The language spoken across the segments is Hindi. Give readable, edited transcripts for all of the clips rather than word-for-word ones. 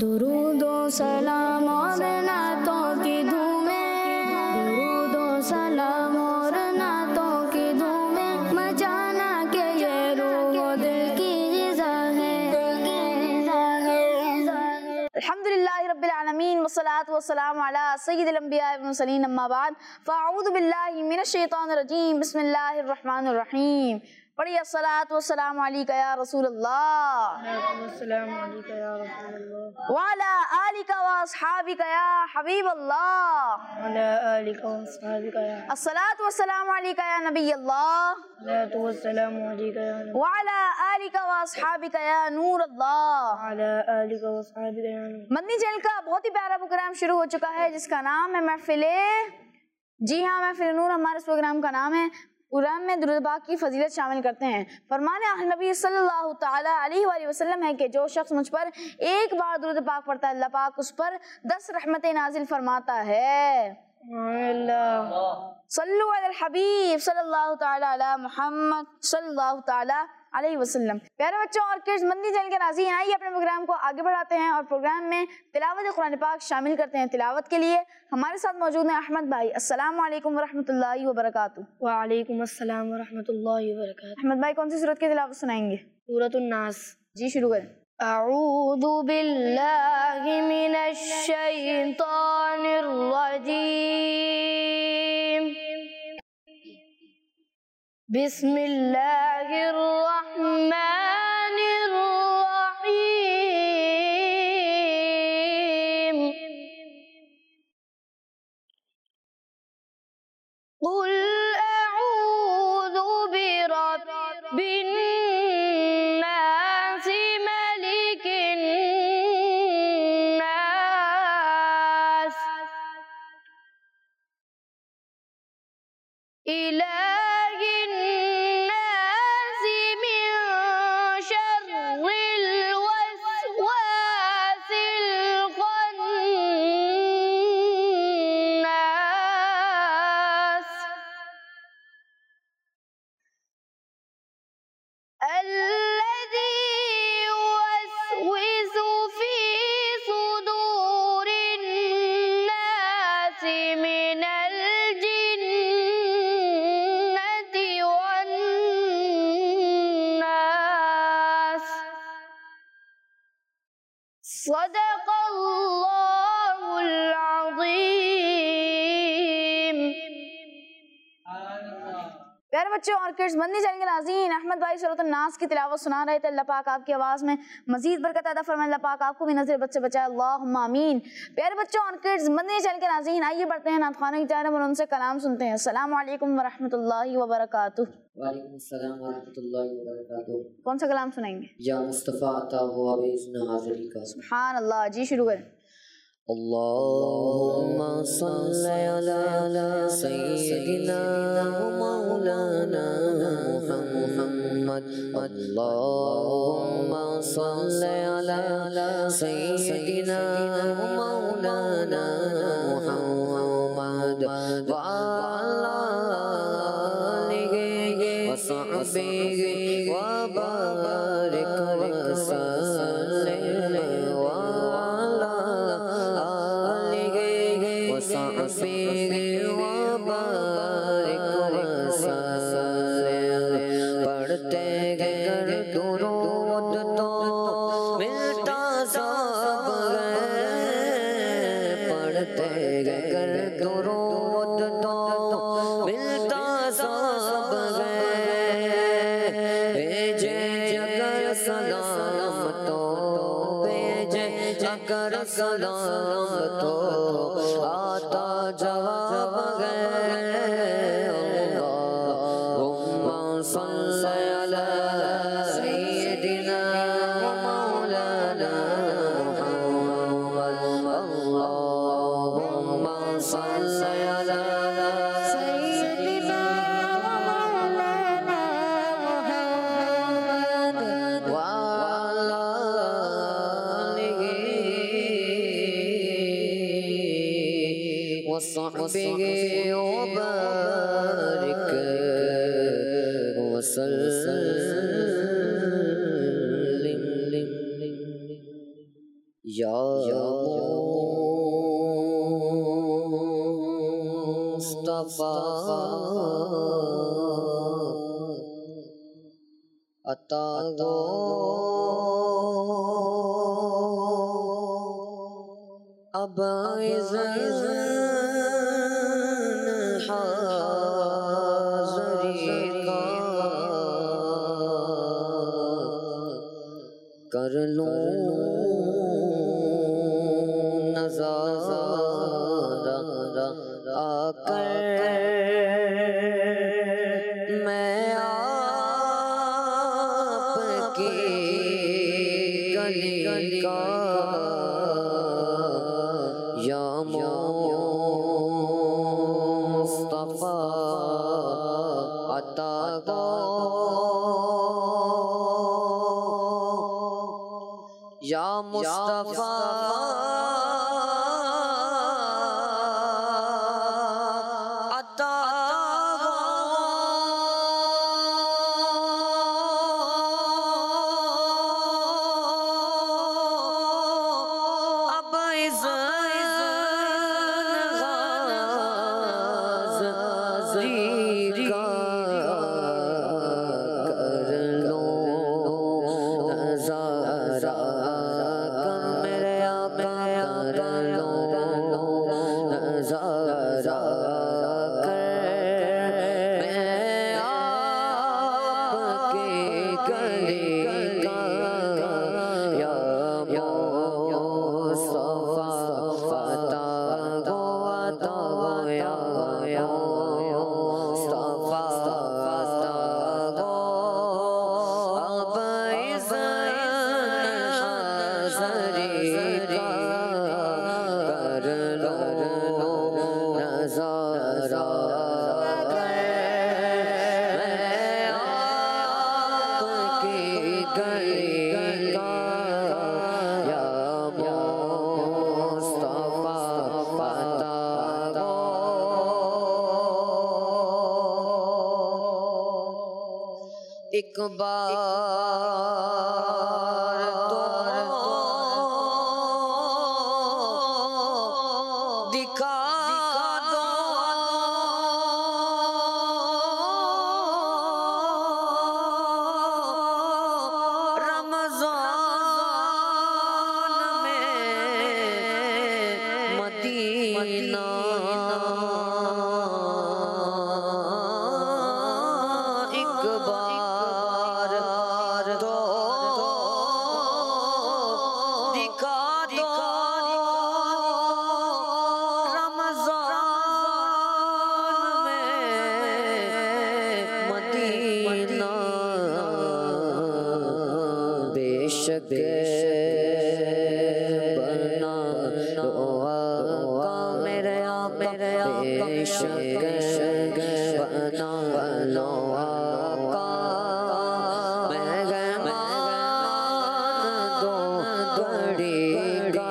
दुरूदो सलाम और नातों की धूमें, दुरूदो सलाम और नातों की धूमें, मचाना के ये रूह दिल की ग़िज़ा है। अल्हम्दुलिल्लाहि रब्बिल आलमीन वस्सलातु वस्सलामु अला सय्यिदिल अंबिया वल मुरसलीन अम्मा बाद फ़अऊज़ु बिल्लाहि मिनश शैतानिर रजीम बिस्मिल्लाहिर रहमानिर रहीम। पढ़िए अस्सलातु वस्सलामु अलैका या रसूलल्लाह व अला आलिका व अस्हाबिका या हबीबल्लाह अस्सलातु वस्सलामु अलैका या नबियल्लाह व अला आलिका व अस्हाबिका या नूरल्लाह। मदनी चैनल का बहुत ही प्यारा प्रोग्राम शुरू हो चुका है जिसका नाम है महफिले, जी हाँ महफिल नूर हमारे इस प्रोग्राम का नाम है। प्रोग्राम में दुरूद पाक की फजीलत शामिल करते हैं। फरमाने नबी सल्लल्लाहु ताला अलैहि वसल्लम है कि जो शख्स मुझ पर एक बार दुरूद पाक पढ़ता है अल्लाह पाक उस पर 10 रहमतें नाजिल फरमाता है। सल्लु अलल हबीब सल्लल्लाहु ताला अला मुहम्मद सल्लल्लाहु ताला अलैहि वसल्लम। प्यारे बच्चों और किड्स, मदनी चैनल के नाज़रीन, आइए अपने प्रोग्राम को आगे बढ़ाते हैं और प्रोग्राम में तिलावत कुरान पाक शामिल करते हैं। तिलावत के लिए हमारे साथ मौजूद हैं अहमद भाई। अस्सलामु अलैकुम वरहमतुल्लाहि वबरकातुहू। वालेकुम अस्सलाम वरहमतुल्लाहि वबरकातुहू। अहमद भाई कौन सी सूरत की तिलावत सुनाएंगे? सूरतुन नास। जी शुरू करें। अऊज़ु बिल्लाहि मिनश शैतानिर रजीम। बिस्मिल्लाहिर रहमानिर रहीम। कुल अऊज़ु बिरब्बिन नास मलिकिन नास इलाहिन नास मिन शर्रिल वस्वासिल खन्नास الذي يوسوس في صدور الناس من الجنة والناس صدق الله العظيम। प्यारे बच्चों और किड्स, मदनी चैनल के नाज़रीन, अहमद भाई सूरतुन नास की तिलावत सुना रहे थे। अल्लाह पाक आपकी आवाज़ में मजीद बरकत अता फरमाए। अल्लाह पाक आपको भी नज़र बच्चे बचाए, अल्लाहुम्मा आमीन। प्यारे बच्चों और किड्स, मदनी चैनल के नाज़रीन, आइए बढ़ते हैं नात ख़ाने की जानिब और उनसे कलाम सुनते हैं। अस्सलामु अलैकुम वरहमतुल्लाहि वबरकातुहू। वालेकुम अस्सलाम वरहमतुल्लाहि वबरकातुहू। कौन सा कलाम सुनाएंगे? या मुस्तफ़ा अता हुआ बेइज़्न हाज़िरी का। सुभान अल्लाह। जी शुरू करें। अल्लाहुम्मा सल्लि अला सय्यिदिना व मौलाना मुहम्मद। अल्लाहुम्मा सल्लि अला सय्यिदिना व मौलाना मुहम्मद व अला आलिहि व सहबिहि व बारिक व सल्लिम व पढ़ते गर दुरूद तो मिलता सब है, पढ़ते गर दुरूद तो मिलता सब है। भेजे अगर सलाम तो भेजे अगर सलाम तो आता जवाब है। अल्लाहुम्मा सल्लि अला सय्यिदिना व मौलाना मुहम्मद। अल्लाहुम्मा सल्लि अला सय्यिदिना व मौलाना मुहम्मद व अला आलिहि व सहबिहि व बारिक व सल्लिम। या मुस्तफा अता गो अब इज़्न हाज़री का कर लूं नज़ारा आकर मैं आपकी गली का या मुस्तफा अता गो या मुस्तफा अता गो अब इज़्न का कर लो नज़ारा मेरे आका कर लो नज़ारा मैं आपके गले का या मुस्तफा अता गो या मुस्तफा अता गो अब इज़्न हाज़री का कर लो नज़ारा मैं आपकी गली का या मुस्तफा अता गो एक बार तो दिखा दो रमज़ान में मदीना एक बार तो दिखा दो रमज़ान में मदीना बेशक बना लो आका मेरे आका बेशक बना लो आका मेहमान दो घड़ी का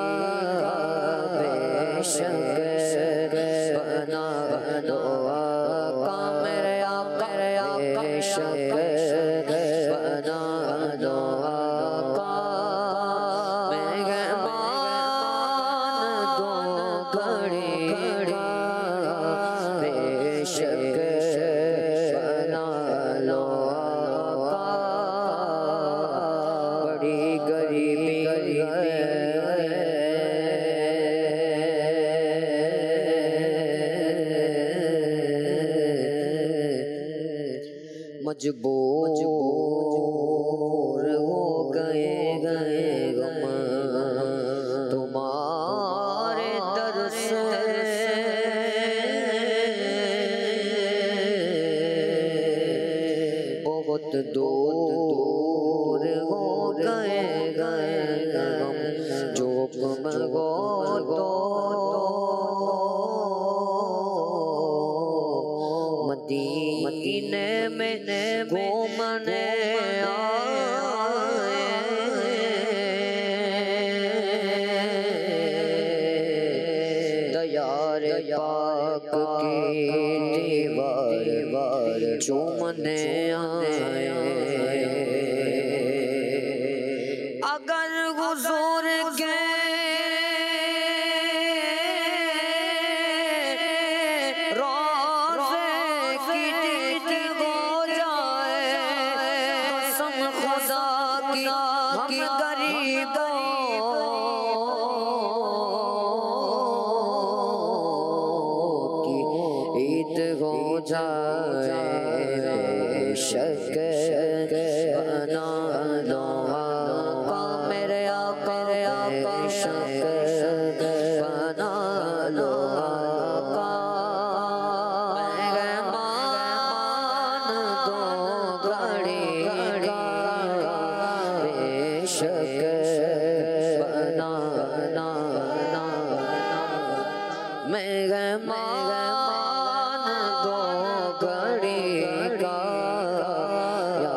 बेशक बना लो आका मेरे आका बेशक बना लो आका मेहमान दो घड़ी का बेशक बना लो आका बड़ी गरीबी मजबूर हो गए गम तुम्हारे दर से बहुत दूर हो गए गम जो गम गो तो मदीने में घूमने आए दयार पाक की दीवार चूमने आए अगर हुजूर के जाए बेशक बना लो आका मेरे आका बेशक बना लो आका मेहमान दो घड़ी का बेशक बना मेहमान दो घड़ी का या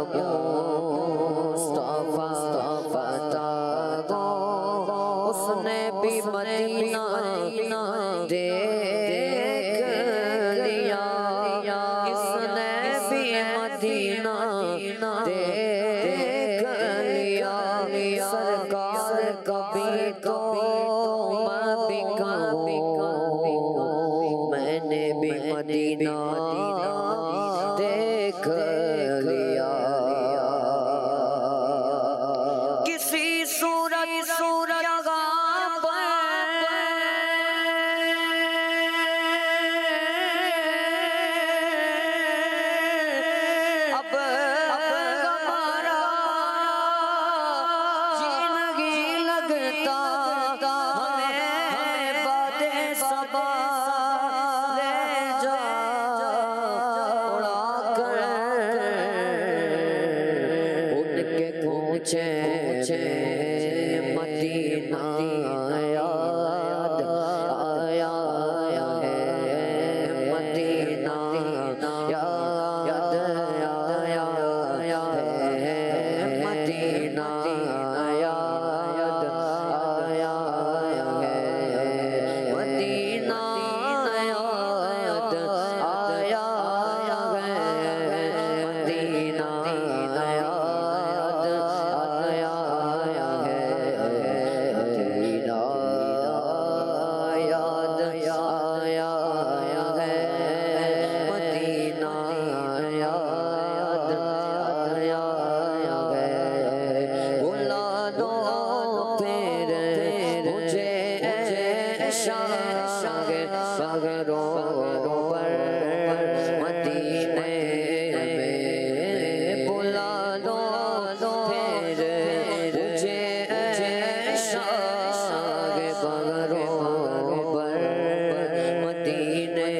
मुस्तफा बता दो उसने भी मदीना देख लिया इसने भी मदीना देख लिया सरकार कभी तो मैं भी मैंने भी मदीना देख लिया किसी सूरत जगह पर अब हमारा जिंदगी लगता हमें बातें सबा ले जा उड़ा कर उनके पूछे मदीना याद आया है मदीना याद आया है मदीना याद आया है मदीना याद आया है मदीना याद आया है मदीना याद आया है मदीना याद आया है बुला दो फिर मुझे सागरों पर मदीने में बुला दो फिर मुझे सागरों पर मदीने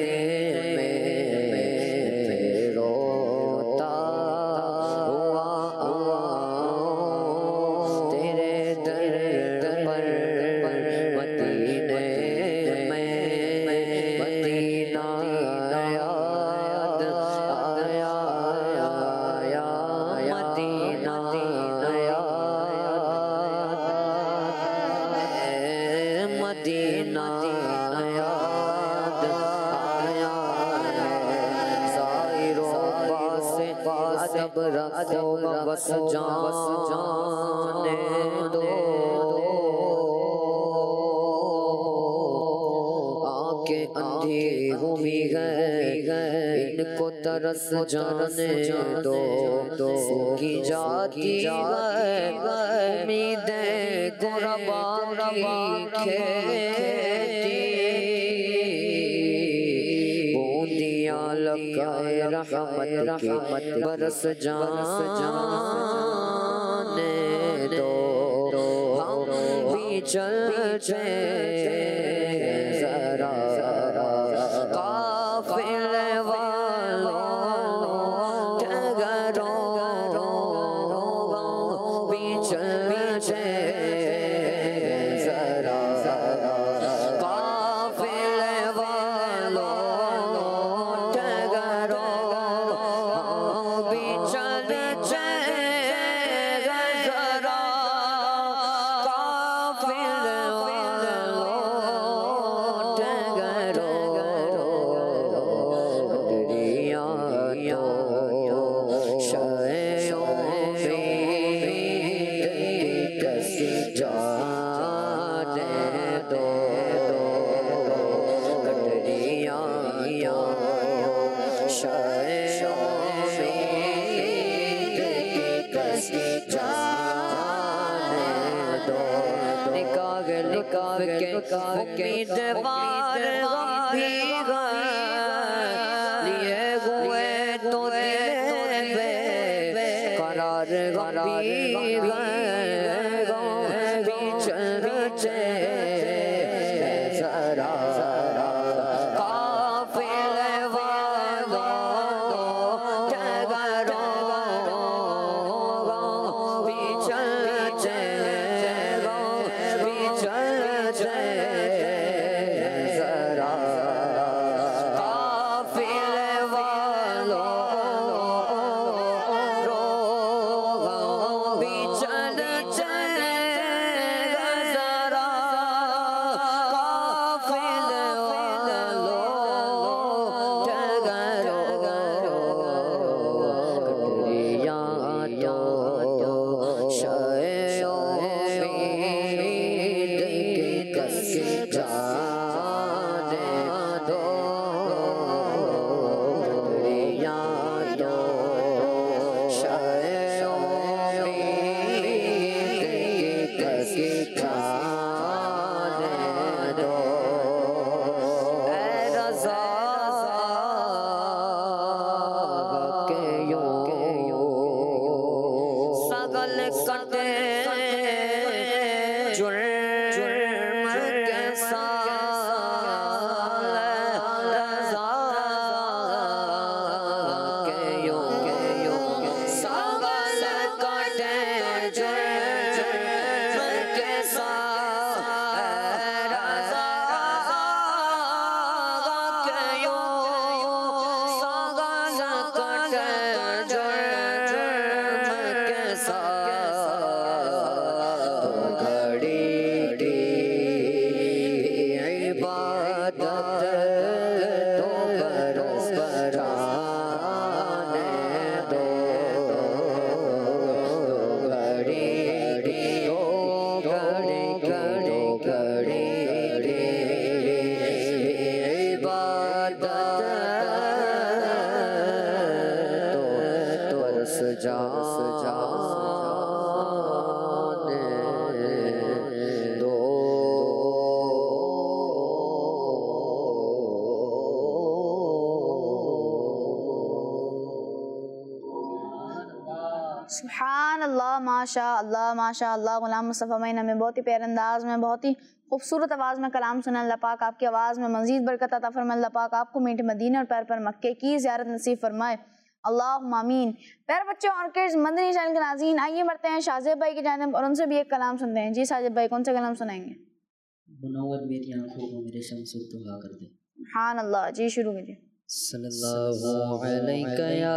में रोता हुआ तेरे दर पर मदीने में मदीना याद आया मदीना याद मदीना याद आया साइरों पासे अदब रखो बस जाने दो आंखें अंधी हुई गए इनको तरस जाने दो की जाती है उम्मीदें गुरबा की खेती बूंदियां लगाए रहमत की बरस जाने दो हम भी चलते जरा काफिले वालों ठहरो भी चलते जरा काफिले वालों ठहरो भी चलते जरा काफिले उम्मीद बार भी गए जरा काफिले वालों ठहरो चलते जरा काफिले वालों सुभान अल्लाह, माशा अल्लाह। गुलाम मुस्तफ़ा मईन हमें बहुत ही प्यारे अंदाज में, बहुत ही खूबसूरत आवाज़ में कलाम सुना। अल्लाह पाक आपकी आवाज़ में मज़ीद बरकत अता फरमाए। अल्लाह पाक आपको मीठे मदीने और पैर पर मक्के की ज़ियारत नसीब फरमाए। अल्लाहुम्मा आमीन। प्यारे बच्चों और किड्स, मदनी चैनल के नाज़रीन, आइए बढ़ते हैं शाहज़ेब भाई की जानिब और उनसे भी एक कलाम सुनते हैं। जी शाहज़ेब भाई, कौन सा कलाम सुनाएंगे? मुनव्वर मेरी आंखों को मेरे शम्स दुआ कर दे। सुभान अल्लाह। जी शुरू कीजिए। सल्लल्लाहु अलैका या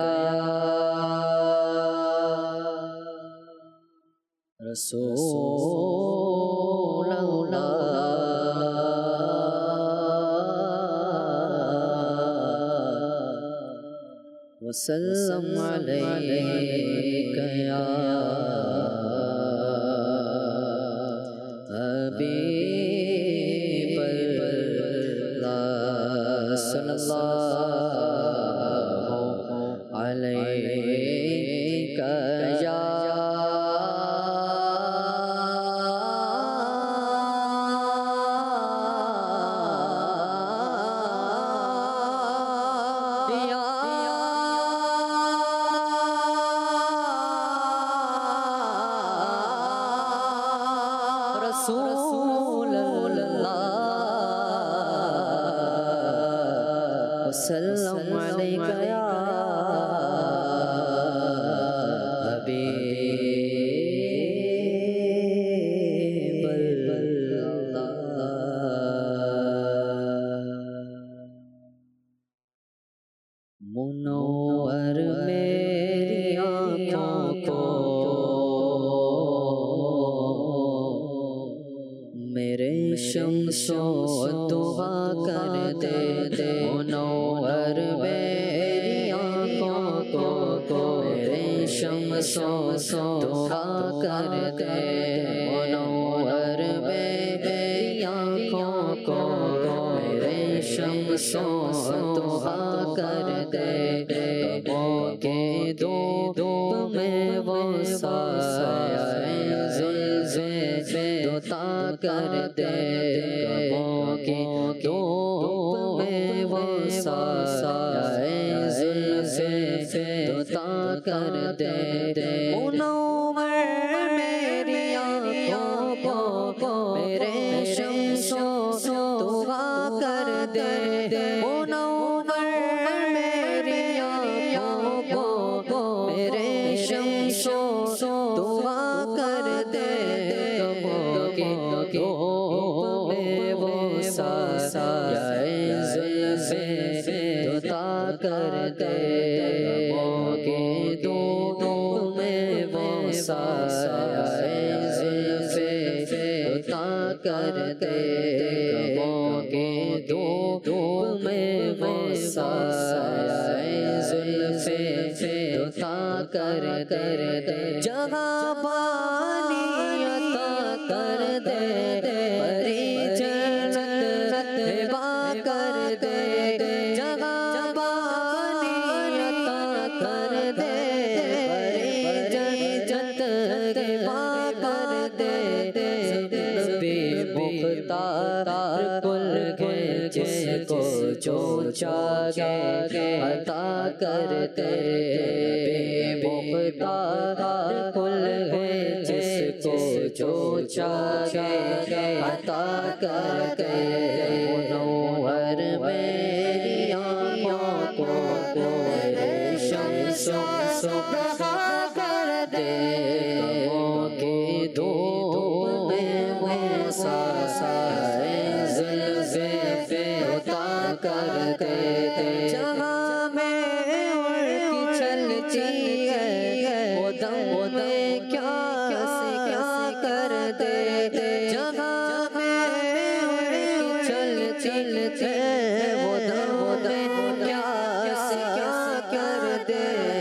रसूल अल्लाह वसल्लम अलैका या हबीब अल्लाह सल्लल्लाहु अलैका या रसूल अल्लाह वसल्लम अलैका या हबीब अल्लाह। मुनव्वर मेरी आँखों को मेरे शम्सो दुआ कर दे दे। मुनव्वर मेरी आँखों को मेरे शम्सो दुआ कर दे। मुनव्वर मेरी आँखों को मेरे शम्सो दुआ कर दे। कबों के दो में वो साया जुल्फ़े दुता कर दे। कबों के दो में वो साया जुल्फ़े दुता कर दे। मुनव्वर मेरी आँखों को मेरे दे मुनव्वर मेरी आँखों को मेरे शम्सो दुआ कर दे गमों के धूप में वो साए जुल्फ़े दुता कर दे गमों के धूप में वो साए जुल्फ़े दुता कर दे गमों के धूप में वो साए जुल्फ़े दुता कर दे जगह पानी अता कर दे परिजन हिबा कर दे जगह पानी अता कर दे परिजन हिबा कर दे मुख्तार कुल के जिसको जो चाहे अता कर दे मुख्तार कुल है जिसको जो चाहे अता कर दे मुनव्वर मेरी आँखों को मेरे शम्सो कर दे गमों के धूप में वो साए जुल्फ़े उता कर दे जहाँ में उड़की चलती है वो दम में क्या से क्या कर दे जहाँ में उड़की चलती है वो दम में क्या से क्या कर दे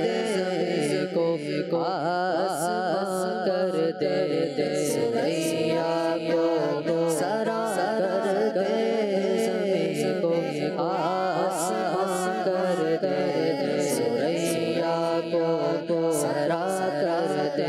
को आस कर दे सुरैया को सरा कर दे ज़मीन को आस कर दे सुरैया को सरा कर दे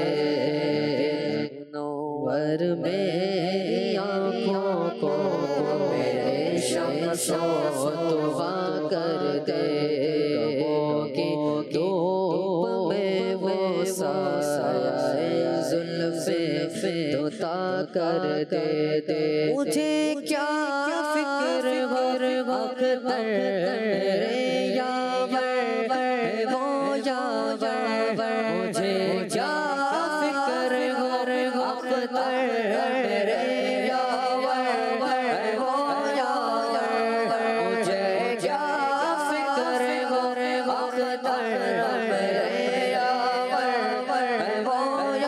मुनव्वर मेरी आँखों को मेरे शम्सो दुआ कर दे गमों की धूप में वो साए जुल्फ़े दुता कर दे मुझे क्या फिक्र हर वक्त मेरे यावर वो यावर मुझे क्या फिक्र हर वक्त मेरे यावर वो यावर मुझे क्या फिक्र हर वक्त मेरे यावर वो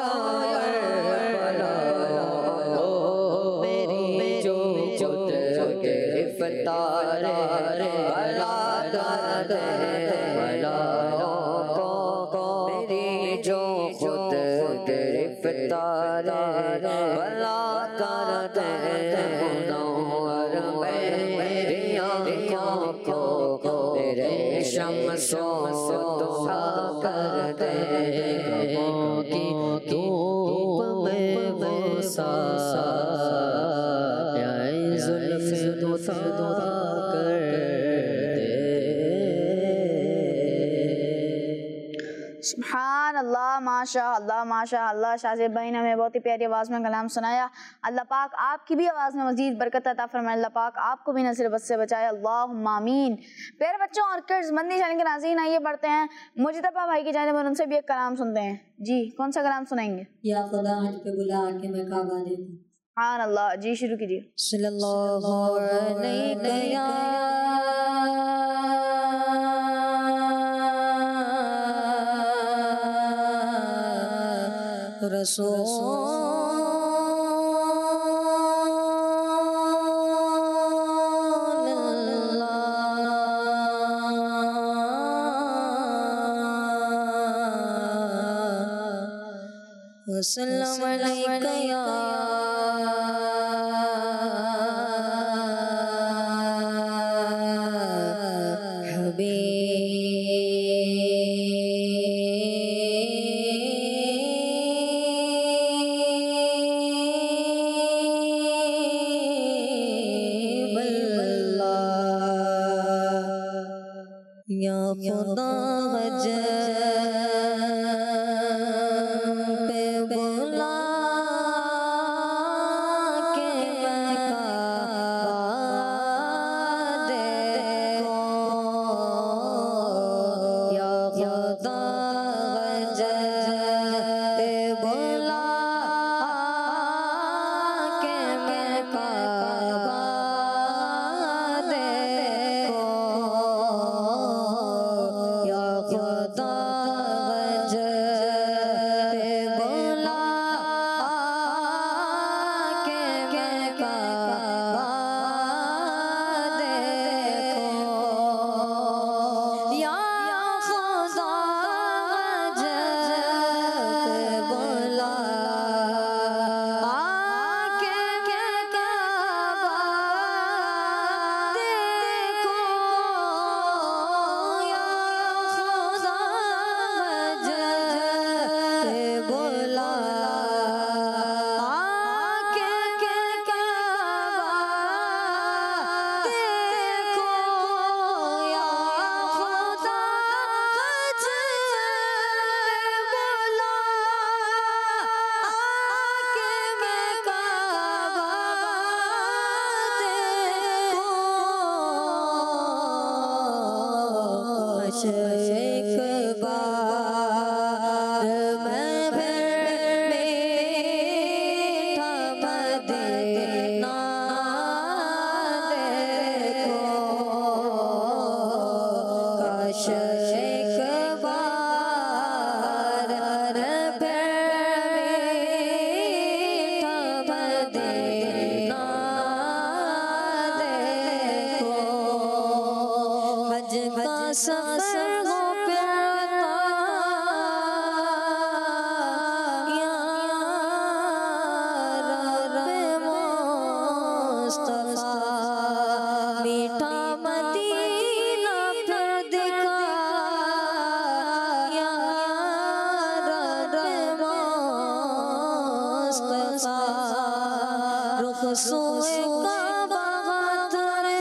मेरी जो खुद गिरफ्तार भला कर दे भला को मेरी जो खुद गिरफ्तार भला कर दे मुनव्वर मेरी आँखों को मेरे शम्सो दुआ कर दे गमों की धूप में वो साए जुल्फ़े दुता कर दे सुभान अल्लाह माशा अल्लाह। शाज़िब भाई ने हमें बहुत ही प्यारी आवाज़ में कलाम सुनाया। अल्लाह पाक आपकी भी आवाज़ में मज़ीद बरकत अता फरमाए। अल्लाह पाक आपको भी नसीब बस से बचाए, अल्लाहुम्मा आमीन। प्यारे बच्चों और किड्स मंदी चैनल के नाज़रीन, आइए बढ़ते हैं मुजतबा भाई की जानिब और उनसे भी एक कलाम सुनते हैं। जी कौन सा कलाम सुनाएंगे? या खुदा हज पे बुला के मैं काबा देखूं। सुभान अल्लाह। जी शुरू कीजिए। सल्लल्लाहु अलैहि वसल्लम अलैका या या खुदा हज पे बुला के मैं काबा एक बार मैं फिर मीठा मदीना देखो, काश एक बार फिर मीठा मदीना देखो। हज का सफर हो प्यारा या रब मुस्तफा, मीठा मदीना फिर दिखा या रब मुस्तफा। रुख सोए काबा तेरे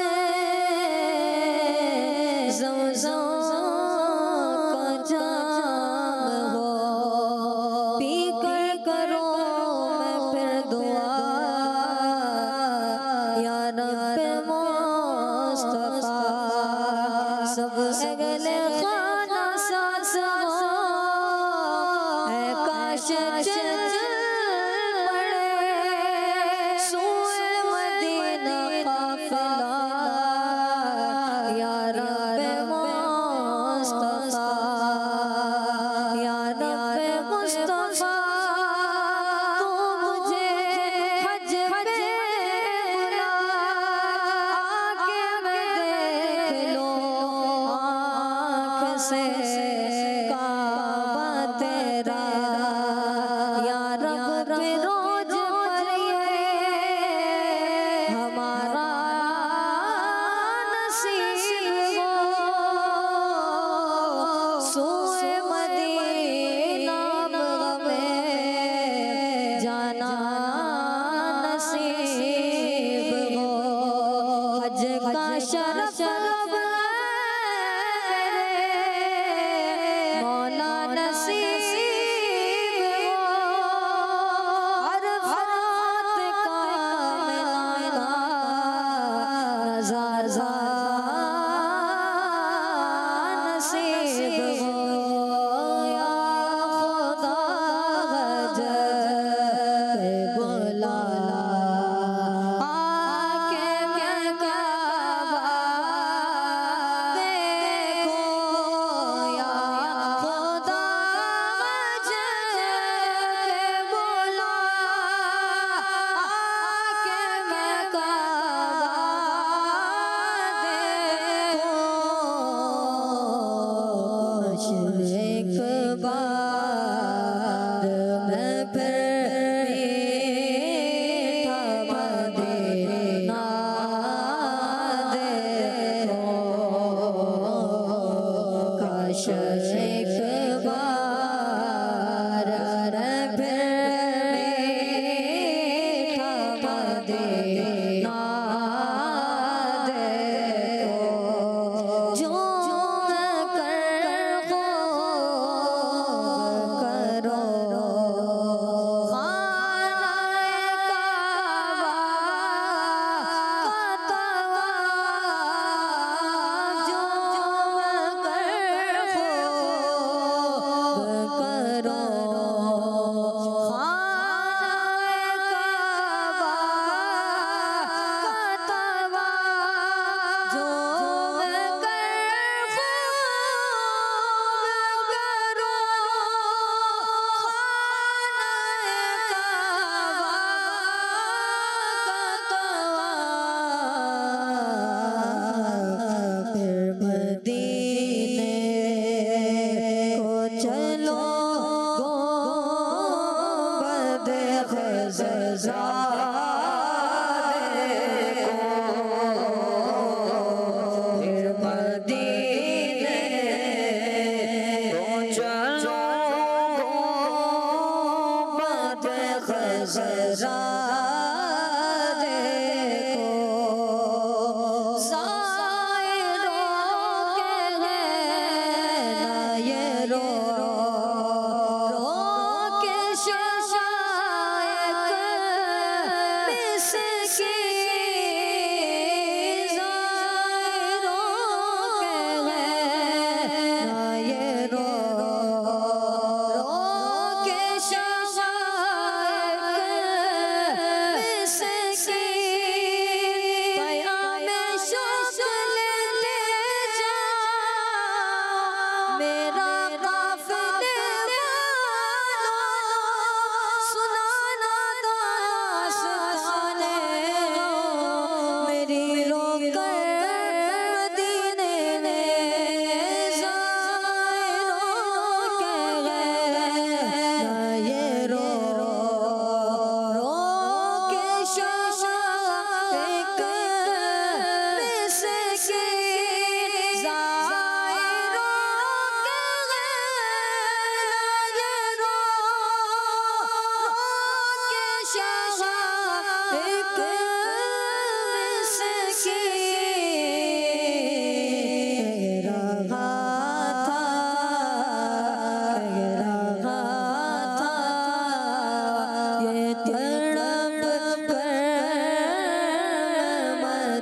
ज़मज़म का जाम हो, पी कर करो मैं फिर दुआ या रब मुस्तफा। सब अगले खाना सास हो है, काश चल पड़े सूए मदीना काफिला या रब मुस्तफा, या रब मुस्तफा। तू मुझे हज पे बुला, आके मैं देख लूं आँख से काबा तेरा। या रब फिरोज पर ये हमारा नसीब हो, सोए मदीना में जाना नसीब हो। हज का शरफ अब मौला नसीब हो, अरफात का मिलाना नज़ारा नसीब हो। या खुदा हज पे बुला, आके मैं काबा देखो। या खुदा हज पे बुला, आके मैं काबा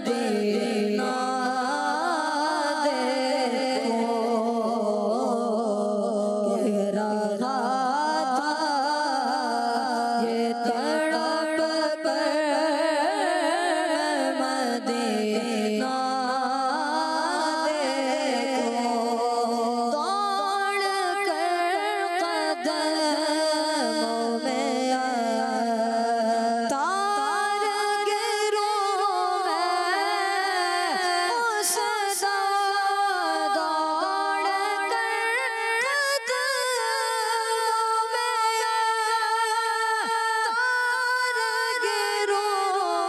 मदीना देखो कह रहा था ये तड़प पर मदीना देखो दौड़ कर कदमों में आया तार गिरों में उस दौड़ कर कदमों में तार गिरों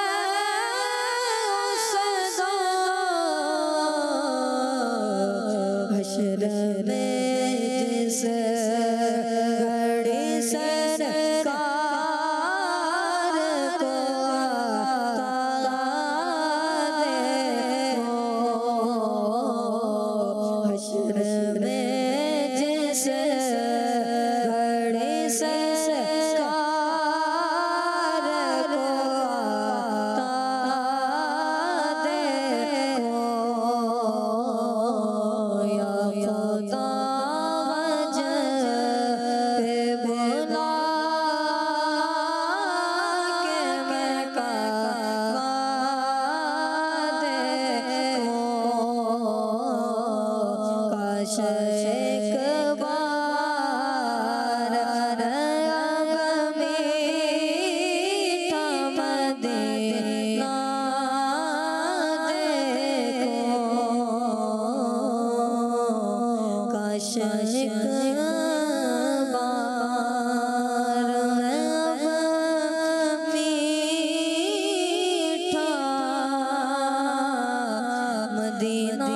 में उस हश्र में जिस घड़ी सरकार को आता देखो हश्र में जिस घड़ी सरकार को आता देखो या खुदा पे बुला के मैं काबा देखो काश एक बार रब मीठा मदीना देखो काश एक बार रब मीठा मदीना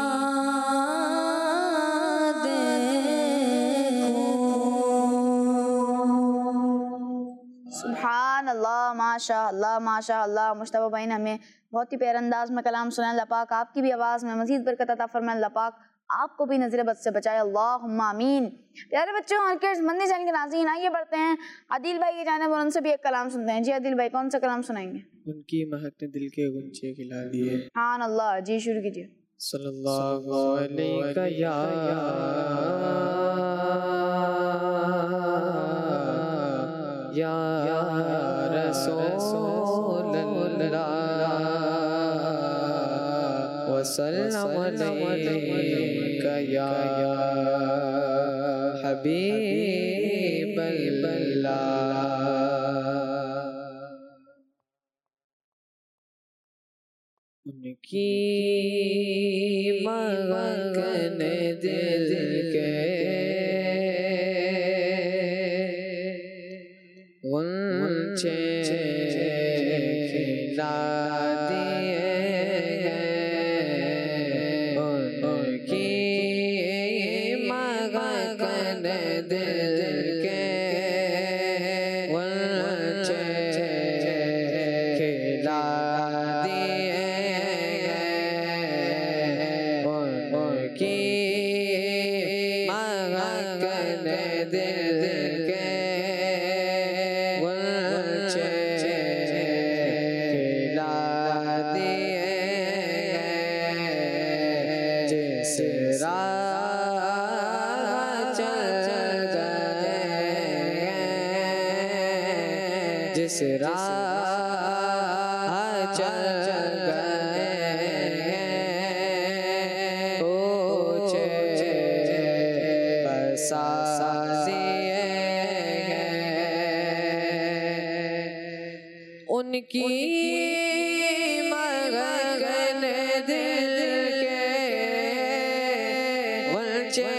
सुभान अल्लाह माशा अल्लाह मुश्तबा भाई ने हमें बहुत ही प्यारे अंदाज में कलाम सुना। अल्लाह पाक आपकी भी आवाज़ में मज़ीद बरकत अता फरमाए। अल्लाह पाक आपको भी नज़र बद से बचाए, अल्लाहुम्मा आमीन। प्यारे बच्चों, हल्के मंदी चैनल के नाज़रीन, आइए बढ़ते हैं आदिल भाई की जानिब और उनसे भी एक कलाम सुनते हैं। जी आदिल भाई, कौन सा कलाम सुनाएंगे? उनकी महक ने दिल के गुंचे खिला दिए। सुभान अल्लाह, जी शुरू कीजिए। सल्लल्लाहु अलैहि या रसूल अल्लाह वसल्लम अलैका या हबीब अल्लाह। उनकी मगन दिल के गुंचे खिला दिए हैं। उनकी मगन दिल के गुंचे खिला दिए हैं। उनकी मगन दिल के गुंचे खिला दिए हैं। जिस राह चल गए, जिस राह चल गए, ऊंचे बसा दिए हैं। उनकी मगन दिल के गुंचे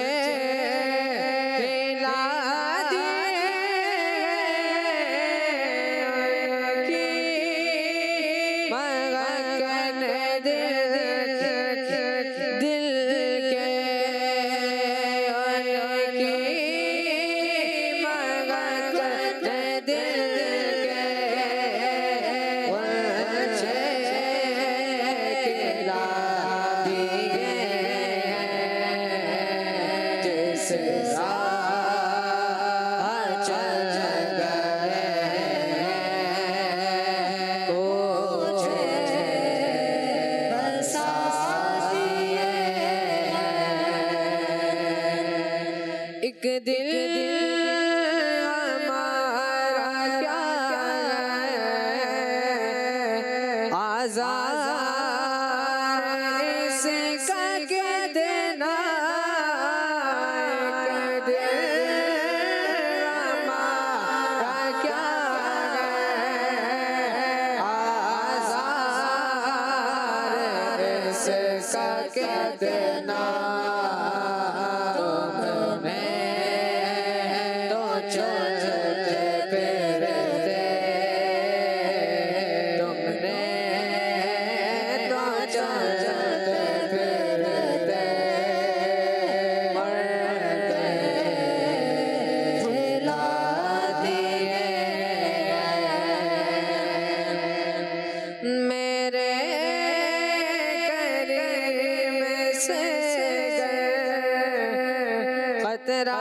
खिला दिए। उनकी मगन दिल के उनकी मगन दिल के एक दिल हमारा क्या आज़ार इसका के देना एक दिल हमारा क्या आज़ार इसका के देना मेरे करीम से खतरा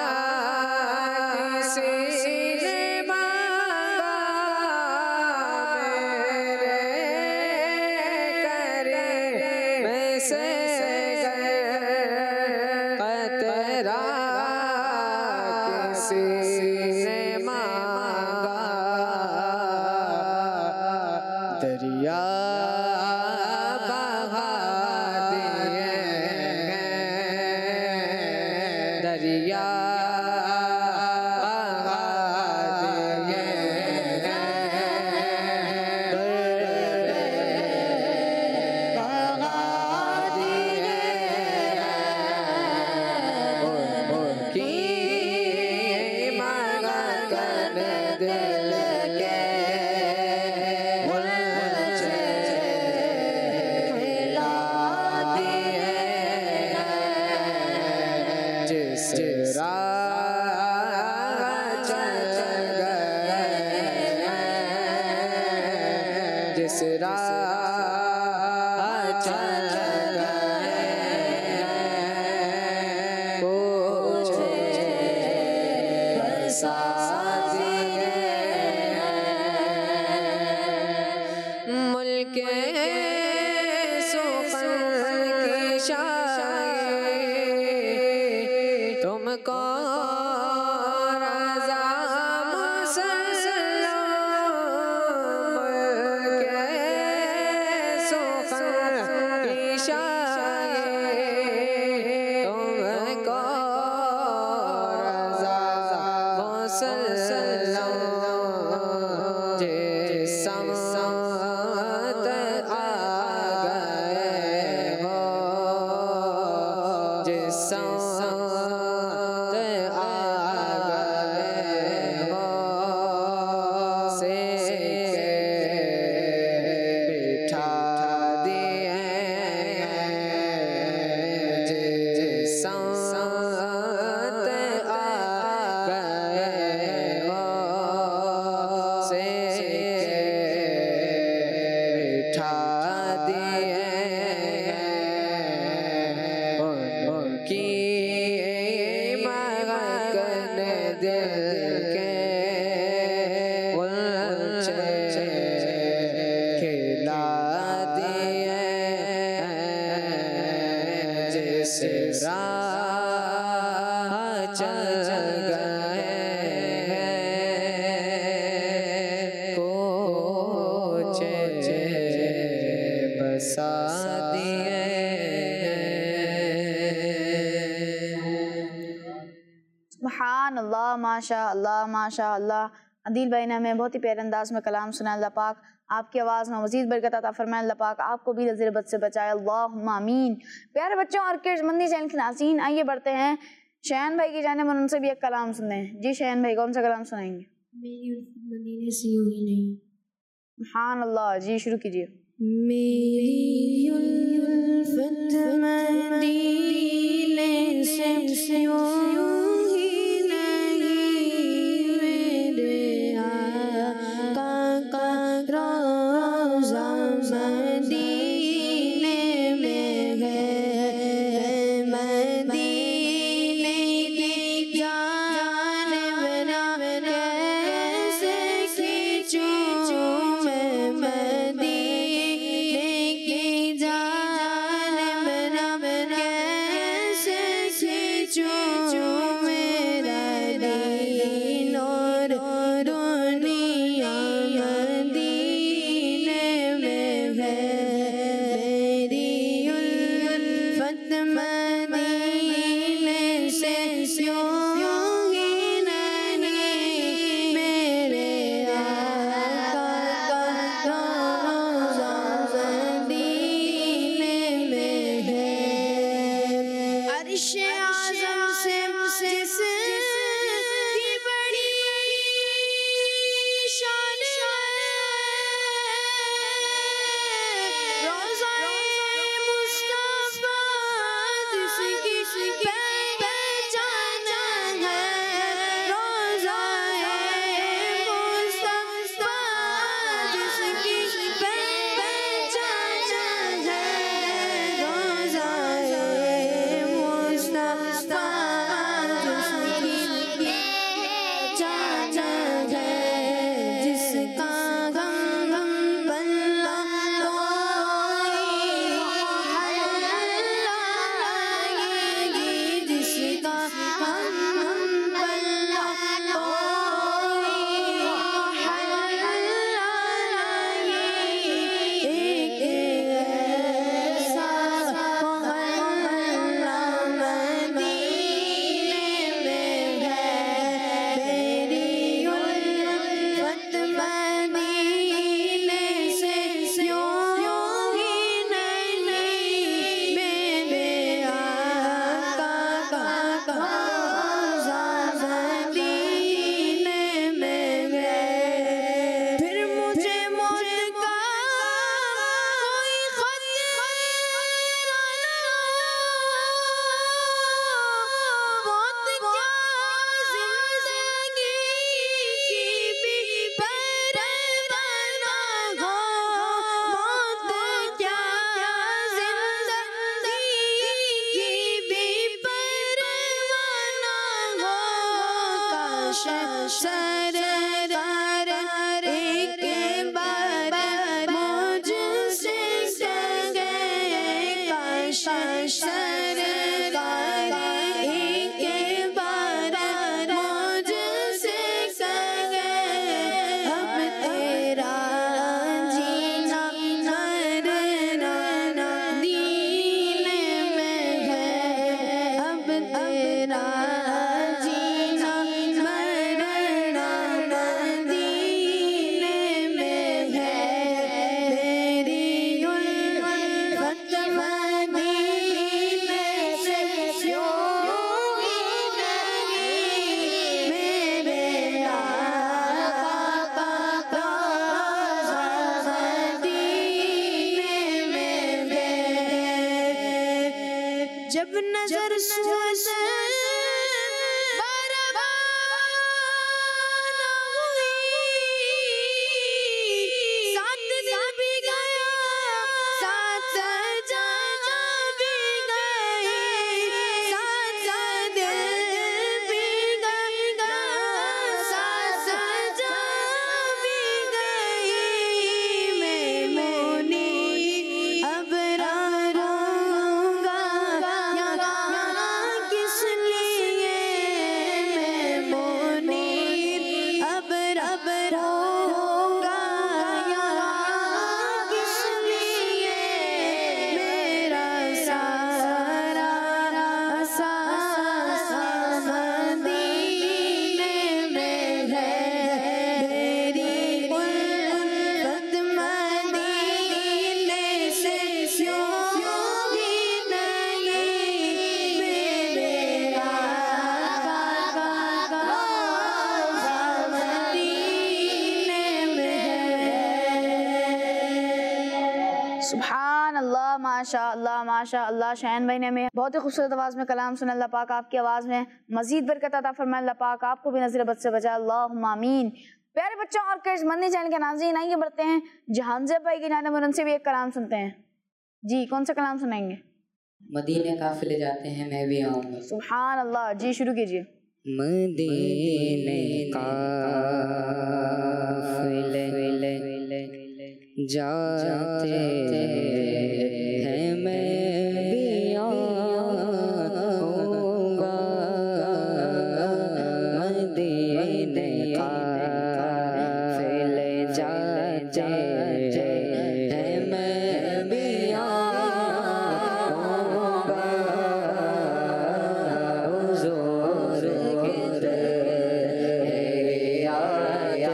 किसी ने मांगा मेरे करीम से खतरा किसी ने मांगा दरिया बहा दिए दरिया बहा दिए बहा दिए की मांगा कर दिल के जिस राह चल गए जिस राह चल गए कुछ बरसा दिए मुल्क सुखन की शायरी तुमको रज़ा मुसल्लम के सुखन की शायरी तुमको रज़ा मुसल्लम जिस समत आ गए हो जिस समत आ गए हो से बिठा दिए जिस समत आ गए हो से बिठा दिए उनकी मगन दिल के उलझे खिला दिए जिस राह चल गए कुछ बसा दिए सुभान अल्लाह, माशा अल्लाह, माशा अल्लाह। अदील भाई ने हमें बहुत ही प्यारे अंदाज में कलाम सुना। अल्लाह पाक आपकी आवाज़ में मज़ीद बरकत अता फरमाए। अल्लाह पाक आपको भी नज़र बद से बचाए, अल्लाहुम्मा आमीन। प्यारे बच्चों और किड्स मंदी चैनल के नाज़रीन, आइए बढ़ते हैं शयान भाई की जानिब और उनसे भी एक कलाम सुनते हैं। जी शयान भाई, कौन सा कलाम सुनाएंगे? मेरी उल्फत मदीने से यूं ही नहीं। सुभान अल्लाह, जी शुरू कीजिए। मेरी उल्फत मदीने से यूं ही नहीं, मेरे आका का रोज़ा मदीने में है। मदीने की जानिब ना कैसे खींचूं मैं, मदीने की जानिब ना कैसे खींचूं मैं। सरकार एक बार मुझसे कहे अब तेरा जीना मरना दीन में है अब तेरा जीना मरना दीन में है मेरी उल्फत मदीने से क्यों ही नहीं मेरे आका का रोज़ा मदीने में है जब नजर से सुभान अल्लाह माशा अल्लाह। शायन भाई ने हमें बहुत ही खूबसूरत आवाज़ में कलाम सुना। अल्लाह पाक आपकी आवाज़ में मजीद बरकत अता फरमाए। अल्लाह पाक आपको भी नज़र बद से बचाए। अल्लाहुम्मा आमीन। प्यारे बच्चों और मंदी चैनल के नाज़रीन, आइए बढ़ते हैं जहांज़ेब भाई की जानिब और उनसे भी एक कलाम सुनते हैं। जी, कौन सा कलाम सुनाएंगे? मदीने काफिले जाते हैं मैं भी आऊँगा। सुभान अल्लाह। जी, शुरू कीजिए। मदीने काफिले जाते हैं मैं भी आऊँगा। मदीने काफिले जाते हैं मैं भी आऊँगा। हुज़ूर के तेरे आया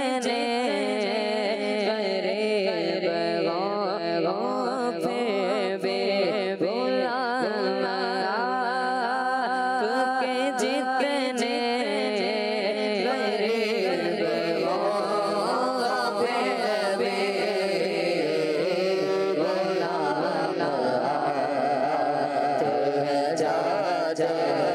जितने गरीब फिर भी गुलाम आपके जितने गरीब फिर भी गुलाम जा जा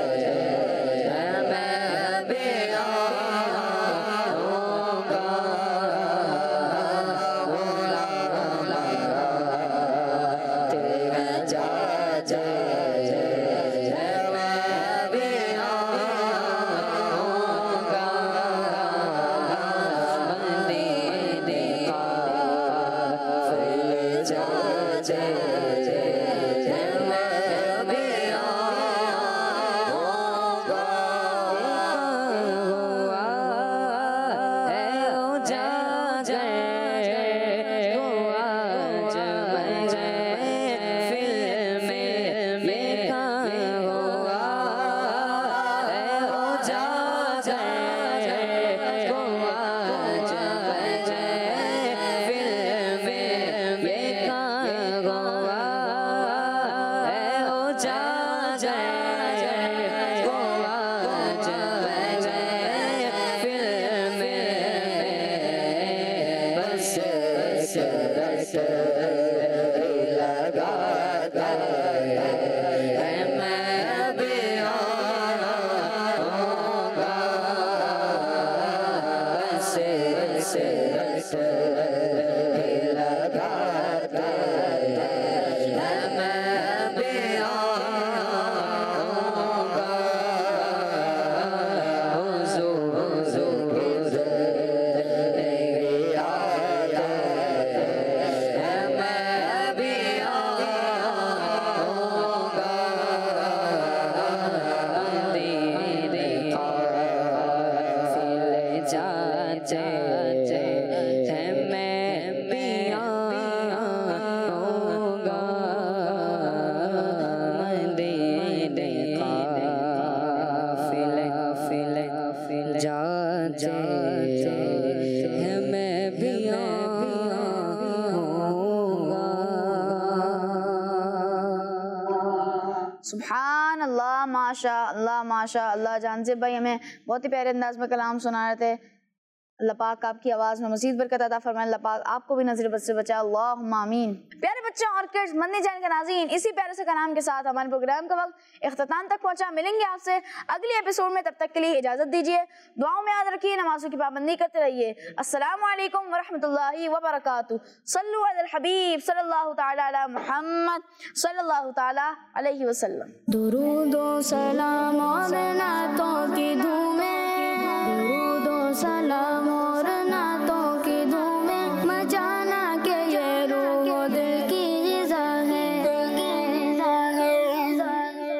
सुभान अल्लाह, माशा अल्लाह, माशा अल्लाह। जानज़ेब भाई हमें बहुत ही प्यारे अंदाज में कलाम सुना रहे थे। अल्लाह पाक आपकी आवाज़ में मज़ीद बरकत अता फरमाए। अल्लाह पाक आपको भी नज़र बद से बचाए, अल्लाहुम्मा आमीन। प्यारे बच्चों और किड्स, मदनी चैनल के नाज़रीन, इसी प्यारे से कलाम के साथ हमारे प्रोग्राम का वक्त इख्तिताम तक पहुंचा। मिलेंगे आपसे अगले एपिसोड में, तब तक के लिए इजाज़त दीजिए। दुआओं में याद रखिए, नमाज़ों की पाबंदी करते रहिए। अस्सलामु अलैकुम वरहमतुल्लाहि वबरकातुहू। सल्लु अलल हबीब सल्लल्लाहु तआला अला मुहम्मद सल्लल्लाहु तआला अलैहि वसल्लम। दुरूद व सलाम और नातों